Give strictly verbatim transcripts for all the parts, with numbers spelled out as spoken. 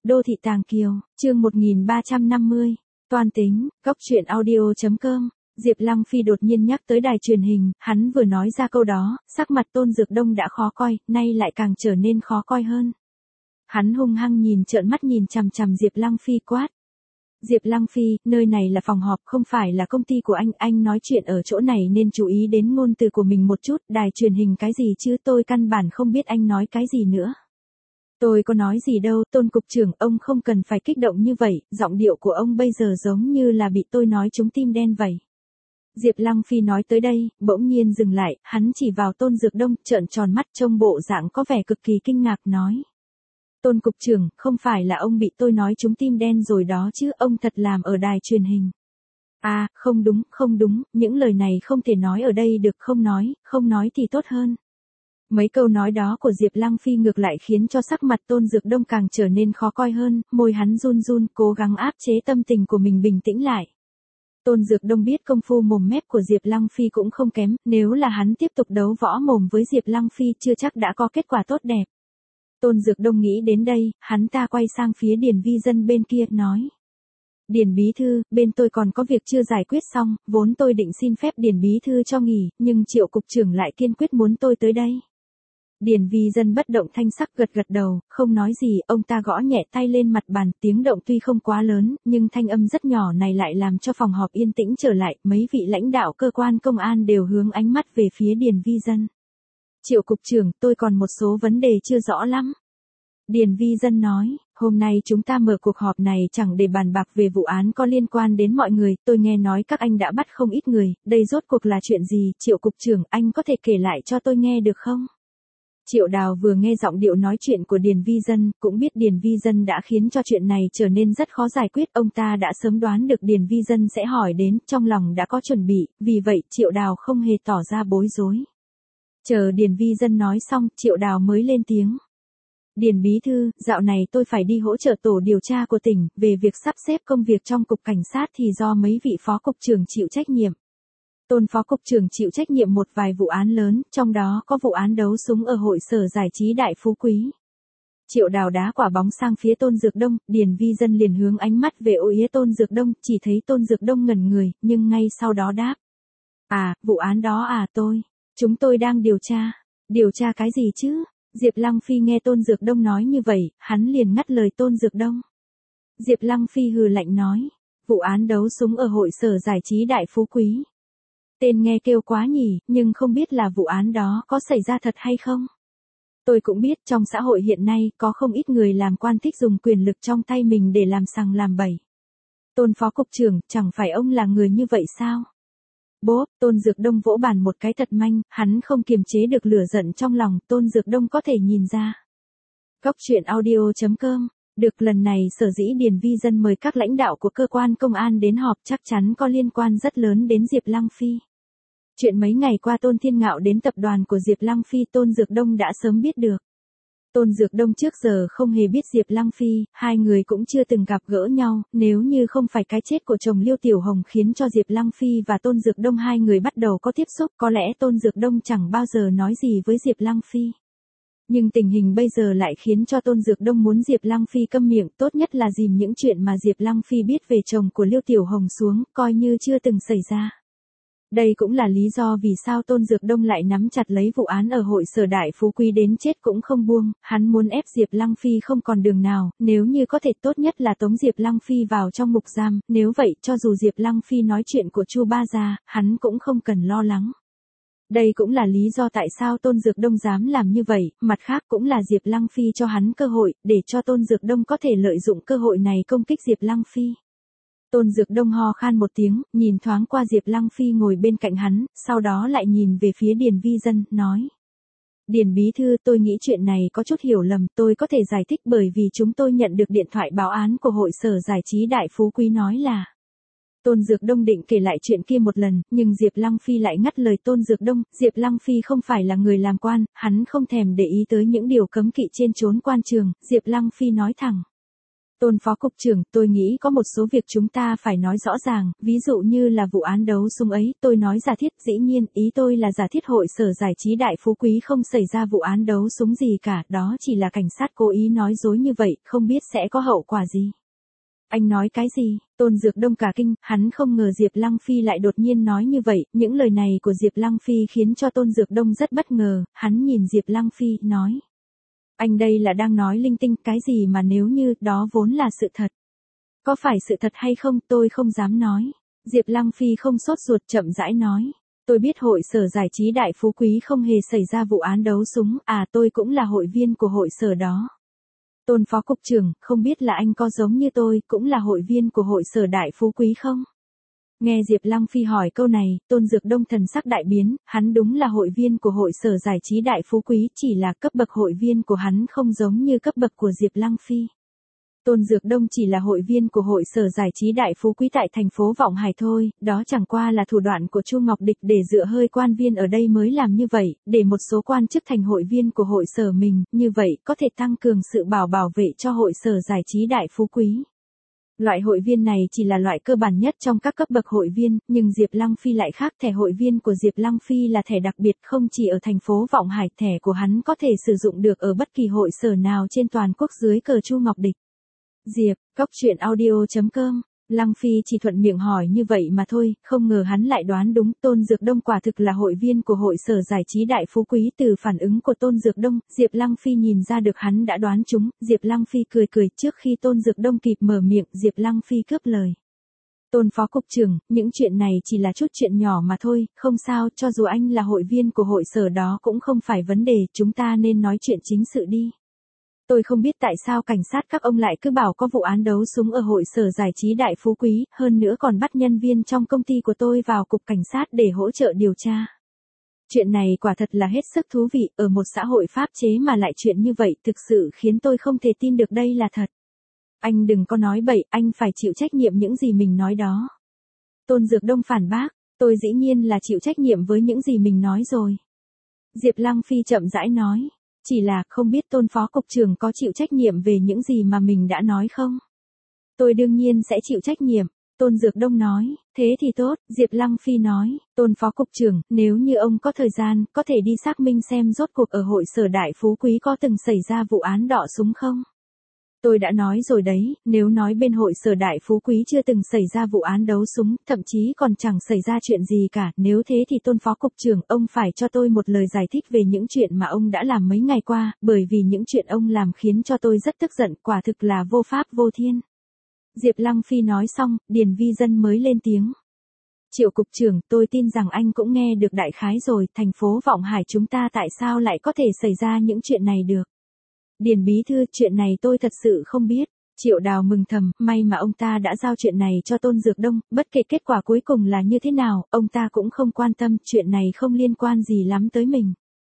Đô thị Tàng Kiều, chương một nghìn ba trăm năm mươi. Toan tính, góc truyện audio.com. Diệp Lăng Phi đột nhiên nhắc tới đài truyền hình, hắn vừa nói ra câu đó, sắc mặt Tôn Dược Đông đã khó coi, nay lại càng trở nên khó coi hơn. Hắn hung hăng nhìn trợn mắt nhìn chằm chằm Diệp Lăng Phi quát. Diệp Lăng Phi, nơi này là phòng họp không phải là công ty của anh, anh nói chuyện ở chỗ này nên chú ý đến ngôn từ của mình một chút, đài truyền hình cái gì chứ, tôi căn bản không biết anh nói cái gì nữa. Tôi có nói gì đâu, Tôn cục trưởng, ông không cần phải kích động như vậy, giọng điệu của ông bây giờ giống như là bị tôi nói trúng tim đen vậy. Diệp Lăng Phi nói tới đây, bỗng nhiên dừng lại, hắn chỉ vào Tôn Dược Đông, trợn tròn mắt trông bộ dạng có vẻ cực kỳ kinh ngạc nói. Tôn cục trưởng, không phải là ông bị tôi nói trúng tim đen rồi đó chứ, ông thật làm ở đài truyền hình. À, không đúng, không đúng, những lời này không thể nói ở đây được, không nói, không nói thì tốt hơn. Mấy câu nói đó của Diệp Lăng Phi ngược lại khiến cho sắc mặt Tôn Dược Đông càng trở nên khó coi hơn, môi hắn run run, cố gắng áp chế tâm tình của mình bình tĩnh lại. Tôn Dược Đông biết công phu mồm mép của Diệp Lăng Phi cũng không kém, nếu là hắn tiếp tục đấu võ mồm với Diệp Lăng Phi chưa chắc đã có kết quả tốt đẹp. Tôn Dược Đông nghĩ đến đây, hắn ta quay sang phía Điền Vi Dân bên kia, nói. Điền bí thư, bên tôi còn có việc chưa giải quyết xong, vốn tôi định xin phép Điền bí thư cho nghỉ, nhưng Triệu cục trưởng lại kiên quyết muốn tôi tới đây. Điền Vi Dân bất động thanh sắc gật gật đầu, không nói gì, ông ta gõ nhẹ tay lên mặt bàn, tiếng động tuy không quá lớn, nhưng thanh âm rất nhỏ này lại làm cho phòng họp yên tĩnh trở lại, mấy vị lãnh đạo cơ quan công an đều hướng ánh mắt về phía Điền Vi Dân. Triệu cục trưởng, tôi còn một số vấn đề chưa rõ lắm. Điền Vi Dân nói, hôm nay chúng ta mở cuộc họp này chẳng để bàn bạc về vụ án có liên quan đến mọi người, tôi nghe nói các anh đã bắt không ít người, đây rốt cuộc là chuyện gì, Triệu cục trưởng, anh có thể kể lại cho tôi nghe được không? Triệu Đào vừa nghe giọng điệu nói chuyện của Điền Vi Dân, cũng biết Điền Vi Dân đã khiến cho chuyện này trở nên rất khó giải quyết, ông ta đã sớm đoán được Điền Vi Dân sẽ hỏi đến, trong lòng đã có chuẩn bị, vì vậy Triệu Đào không hề tỏ ra bối rối. Chờ Điền Vi Dân nói xong, Triệu Đào mới lên tiếng. Điền bí thư, dạo này tôi phải đi hỗ trợ tổ điều tra của tỉnh, về việc sắp xếp công việc trong cục cảnh sát thì do mấy vị phó cục trưởng chịu trách nhiệm. Tôn phó cục trưởng chịu trách nhiệm một vài vụ án lớn, trong đó có vụ án đấu súng ở hội sở giải trí Đại Phú Quý. Triệu Đào đá quả bóng sang phía Tôn Dược Đông, Điền Vi Dân liền hướng ánh mắt về ô yế Tôn Dược Đông, chỉ thấy Tôn Dược Đông ngẩn người, nhưng ngay sau đó đáp. À, vụ án đó à tôi, chúng tôi đang điều tra. Điều tra cái gì chứ? Diệp Lăng Phi nghe Tôn Dược Đông nói như vậy, hắn liền ngắt lời Tôn Dược Đông. Diệp Lăng Phi hừ lạnh nói, vụ án đấu súng ở hội sở giải trí Đại Phú Quý. Tên nghe kêu quá nhỉ, nhưng không biết là vụ án đó có xảy ra thật hay không? Tôi cũng biết trong xã hội hiện nay có không ít người làm quan thích dùng quyền lực trong tay mình để làm sằng làm bậy. Tôn phó cục trưởng, chẳng phải ông là người như vậy sao? Bốp, Tôn Dược Đông vỗ bàn một cái thật manh, hắn không kiềm chế được lửa giận trong lòng, Tôn Dược Đông có thể nhìn ra. Góc truyện audio.com. Được, lần này sở dĩ Điền Vi Dân mời các lãnh đạo của cơ quan công an đến họp chắc chắn có liên quan rất lớn đến Diệp Lăng Phi. Chuyện mấy ngày qua Tôn Thiên Ngạo đến tập đoàn của Diệp Lăng Phi, Tôn Dược Đông đã sớm biết được. Tôn Dược Đông trước giờ không hề biết Diệp Lăng Phi, hai người cũng chưa từng gặp gỡ nhau, nếu như không phải cái chết của chồng Liêu Tiểu Hồng khiến cho Diệp Lăng Phi và Tôn Dược Đông hai người bắt đầu có tiếp xúc, có lẽ Tôn Dược Đông chẳng bao giờ nói gì với Diệp Lăng Phi. Nhưng tình hình bây giờ lại khiến cho Tôn Dược Đông muốn Diệp Lăng Phi câm miệng, tốt nhất là dìm những chuyện mà Diệp Lăng Phi biết về chồng của Liêu Tiểu Hồng xuống, coi như chưa từng xảy ra. Đây cũng là lý do vì sao Tôn Dược Đông lại nắm chặt lấy vụ án ở hội sở Đại Phú Quý đến chết cũng không buông, hắn muốn ép Diệp Lăng Phi không còn đường nào, nếu như có thể tốt nhất là tống Diệp Lăng Phi vào trong ngục giam, nếu vậy cho dù Diệp Lăng Phi nói chuyện của Chu Ba Gia, hắn cũng không cần lo lắng. Đây cũng là lý do tại sao Tôn Dược Đông dám làm như vậy, mặt khác cũng là Diệp Lăng Phi cho hắn cơ hội, để cho Tôn Dược Đông có thể lợi dụng cơ hội này công kích Diệp Lăng Phi. Tôn Dược Đông ho khan một tiếng, nhìn thoáng qua Diệp Lăng Phi ngồi bên cạnh hắn, sau đó lại nhìn về phía Điền Vi Dân, nói. Điền bí thư, tôi nghĩ chuyện này có chút hiểu lầm, tôi có thể giải thích bởi vì chúng tôi nhận được điện thoại báo án của hội sở giải trí Đại Phú Quý nói là. Tôn Dược Đông định kể lại chuyện kia một lần, nhưng Diệp Lăng Phi lại ngắt lời Tôn Dược Đông, Diệp Lăng Phi không phải là người làm quan, hắn không thèm để ý tới những điều cấm kỵ trên chốn quan trường, Diệp Lăng Phi nói thẳng. Tôn Phó Cục trưởng, tôi nghĩ có một số việc chúng ta phải nói rõ ràng, ví dụ như là vụ án đấu súng ấy, tôi nói giả thiết, dĩ nhiên, ý tôi là giả thiết hội sở giải trí Đại Phú Quý không xảy ra vụ án đấu súng gì cả, đó chỉ là cảnh sát cố ý nói dối như vậy, không biết sẽ có hậu quả gì. Anh nói cái gì? Tôn Dược Đông cả kinh, hắn không ngờ Diệp Lăng Phi lại đột nhiên nói như vậy, những lời này của Diệp Lăng Phi khiến cho Tôn Dược Đông rất bất ngờ, hắn nhìn Diệp Lăng Phi, nói. Anh đây là đang nói linh tinh, cái gì mà nếu như, đó vốn là sự thật. Có phải sự thật hay không, tôi không dám nói. Diệp Lăng Phi không sốt ruột chậm rãi nói. Tôi biết hội sở giải trí Đại Phú Quý không hề xảy ra vụ án đấu súng, à tôi cũng là hội viên của hội sở đó. Tôn Phó Cục trưởng, không biết là anh có giống như tôi, cũng là hội viên của hội sở Đại Phú Quý không? Nghe Diệp Lăng Phi hỏi câu này, Tôn Dược Đông thần sắc đại biến, hắn đúng là hội viên của hội sở giải trí Đại Phú Quý, chỉ là cấp bậc hội viên của hắn không giống như cấp bậc của Diệp Lăng Phi. Tôn Dược Đông chỉ là hội viên của hội sở giải trí Đại Phú Quý tại thành phố Vọng Hải thôi, đó chẳng qua là thủ đoạn của Chu Ngọc Địch để dựa hơi quan viên ở đây mới làm như vậy, để một số quan chức thành hội viên của hội sở mình, như vậy có thể tăng cường sự bảo bảo vệ cho hội sở giải trí Đại Phú Quý. Loại hội viên này chỉ là loại cơ bản nhất trong các cấp bậc hội viên, nhưng Diệp Lăng Phi lại khác, thẻ hội viên của Diệp Lăng Phi là thẻ đặc biệt không chỉ ở thành phố Vọng Hải, thẻ của hắn có thể sử dụng được ở bất kỳ hội sở nào trên toàn quốc dưới cờ Chu Ngọc Địch. Diệp, Cốc Truyện Audio chấm com, Lăng Phi chỉ thuận miệng hỏi như vậy mà thôi, không ngờ hắn lại đoán đúng, Tôn Dược Đông quả thực là hội viên của hội sở giải trí Đại Phú Quý. Từ phản ứng của Tôn Dược Đông, Diệp Lăng Phi nhìn ra được hắn đã đoán trúng, Diệp Lăng Phi cười cười, trước khi Tôn Dược Đông kịp mở miệng, Diệp Lăng Phi cướp lời. Tôn Phó Cục trưởng, những chuyện này chỉ là chút chuyện nhỏ mà thôi, không sao, cho dù anh là hội viên của hội sở đó cũng không phải vấn đề, chúng ta nên nói chuyện chính sự đi. Tôi không biết tại sao cảnh sát các ông lại cứ bảo có vụ án đấu súng ở hội sở giải trí Đại Phú Quý, hơn nữa còn bắt nhân viên trong công ty của tôi vào cục cảnh sát để hỗ trợ điều tra. Chuyện này quả thật là hết sức thú vị, ở một xã hội pháp chế mà lại chuyện như vậy thực sự khiến tôi không thể tin được đây là thật. Anh đừng có nói bậy, anh phải chịu trách nhiệm những gì mình nói đó. Tôn Dược Đông phản bác, tôi dĩ nhiên là chịu trách nhiệm với những gì mình nói rồi. Diệp Lăng Phi chậm rãi nói. Chỉ là không biết Tôn Phó Cục trưởng có chịu trách nhiệm về những gì mà mình đã nói không? Tôi đương nhiên sẽ chịu trách nhiệm. Tôn Dược Đông nói, thế thì tốt, Diệp Lăng Phi nói, Tôn Phó Cục trưởng, nếu như ông có thời gian, có thể đi xác minh xem rốt cuộc ở hội sở Đại Phú Quý có từng xảy ra vụ án đọ súng không? Tôi đã nói rồi đấy, nếu nói bên hội sở Đại Phú Quý chưa từng xảy ra vụ án đấu súng, thậm chí còn chẳng xảy ra chuyện gì cả, nếu thế thì Tôn Phó Cục trưởng, ông phải cho tôi một lời giải thích về những chuyện mà ông đã làm mấy ngày qua, bởi vì những chuyện ông làm khiến cho tôi rất tức giận, quả thực là vô pháp vô thiên. Diệp Lăng Phi nói xong, Điền Vi Dân mới lên tiếng. Triệu Cục trưởng, tôi tin rằng anh cũng nghe được đại khái rồi, thành phố Vọng Hải chúng ta tại sao lại có thể xảy ra những chuyện này được. Điền bí thư, chuyện này tôi thật sự không biết. Triệu Đào mừng thầm, may mà ông ta đã giao chuyện này cho Tôn Dược Đông, bất kể kết quả cuối cùng là như thế nào, ông ta cũng không quan tâm, chuyện này không liên quan gì lắm tới mình.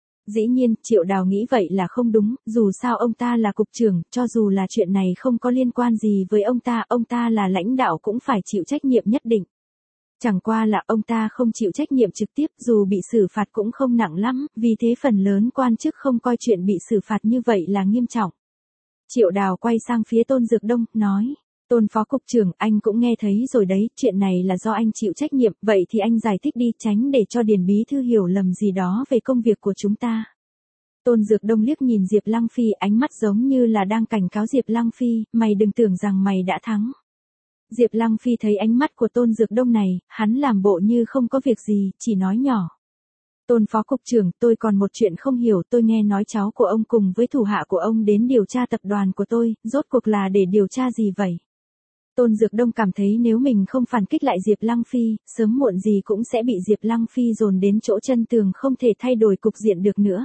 Dĩ nhiên, Triệu Đào nghĩ vậy là không đúng, dù sao ông ta là cục trưởng, cho dù là chuyện này không có liên quan gì với ông ta, ông ta là lãnh đạo cũng phải chịu trách nhiệm nhất định. Chẳng qua là ông ta không chịu trách nhiệm trực tiếp, dù bị xử phạt cũng không nặng lắm, vì thế phần lớn quan chức không coi chuyện bị xử phạt như vậy là nghiêm trọng. Triệu Đào quay sang phía Tôn Dược Đông, nói, Tôn Phó Cục trưởng, anh cũng nghe thấy rồi đấy, chuyện này là do anh chịu trách nhiệm, vậy thì anh giải thích đi, tránh để cho Điền bí thư hiểu lầm gì đó về công việc của chúng ta. Tôn Dược Đông liếc nhìn Diệp Lăng Phi, ánh mắt giống như là đang cảnh cáo Diệp Lăng Phi, mày đừng tưởng rằng mày đã thắng. Diệp Lăng Phi thấy ánh mắt của Tôn Dược Đông này, hắn làm bộ như không có việc gì, chỉ nói nhỏ. Tôn Phó Cục trưởng, tôi còn một chuyện không hiểu, tôi nghe nói cháu của ông cùng với thủ hạ của ông đến điều tra tập đoàn của tôi, rốt cuộc là để điều tra gì vậy? Tôn Dược Đông cảm thấy nếu mình không phản kích lại Diệp Lăng Phi, sớm muộn gì cũng sẽ bị Diệp Lăng Phi dồn đến chỗ chân tường không thể thay đổi cục diện được nữa.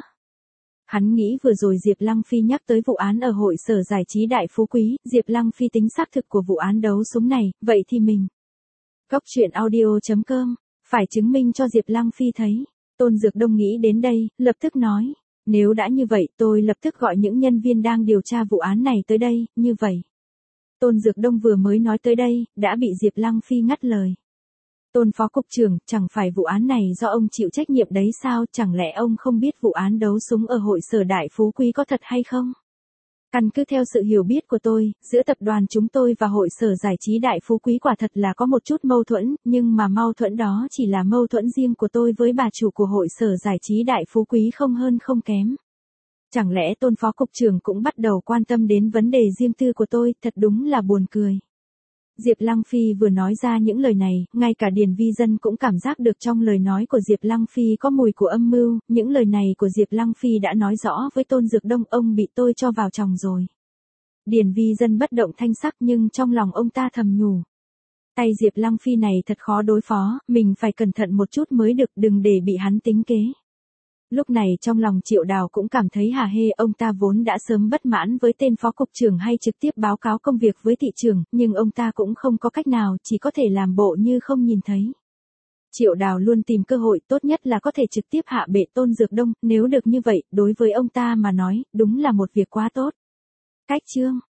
Hắn nghĩ vừa rồi Diệp Lăng Phi nhắc tới vụ án ở hội sở giải trí Đại Phú Quý, Diệp Lăng Phi tính xác thực của vụ án đấu súng này, vậy thì mình. Cốc Truyện Audio chấm com, phải chứng minh cho Diệp Lăng Phi thấy. Tôn Dược Đông nghĩ đến đây, lập tức nói, nếu đã như vậy tôi lập tức gọi những nhân viên đang điều tra vụ án này tới đây, như vậy. Tôn Dược Đông vừa mới nói tới đây, đã bị Diệp Lăng Phi ngắt lời. Tôn Phó Cục trưởng, chẳng phải vụ án này do ông chịu trách nhiệm đấy sao, chẳng lẽ ông không biết vụ án đấu súng ở hội sở Đại Phú Quý có thật hay không? Căn cứ theo sự hiểu biết của tôi, giữa tập đoàn chúng tôi và hội sở giải trí Đại Phú Quý quả thật là có một chút mâu thuẫn, nhưng mà mâu thuẫn đó chỉ là mâu thuẫn riêng của tôi với bà chủ của hội sở giải trí Đại Phú Quý không hơn không kém. Chẳng lẽ Tôn phó cục trưởng cũng bắt đầu quan tâm đến vấn đề riêng tư của tôi, thật đúng là buồn cười. Diệp Lăng Phi vừa nói ra những lời này, ngay cả Điền Vi Dân cũng cảm giác được trong lời nói của Diệp Lăng Phi có mùi của âm mưu, những lời này của Diệp Lăng Phi đã nói rõ với Tôn Dược Đông ông bị tôi cho vào chòng rồi. Điền Vi Dân bất động thanh sắc nhưng trong lòng ông ta thầm nhủ. Tay Diệp Lăng Phi này thật khó đối phó, mình phải cẩn thận một chút mới được, đừng để bị hắn tính kế. Lúc này trong lòng Triệu Đào cũng cảm thấy hả hê, ông ta vốn đã sớm bất mãn với tên phó cục trưởng hay trực tiếp báo cáo công việc với thị trưởng, nhưng ông ta cũng không có cách nào, chỉ có thể làm bộ như không nhìn thấy. Triệu Đào luôn tìm cơ hội, tốt nhất là có thể trực tiếp hạ bệ Tôn Dược Đông, nếu được như vậy, đối với ông ta mà nói, đúng là một việc quá tốt. Cách chương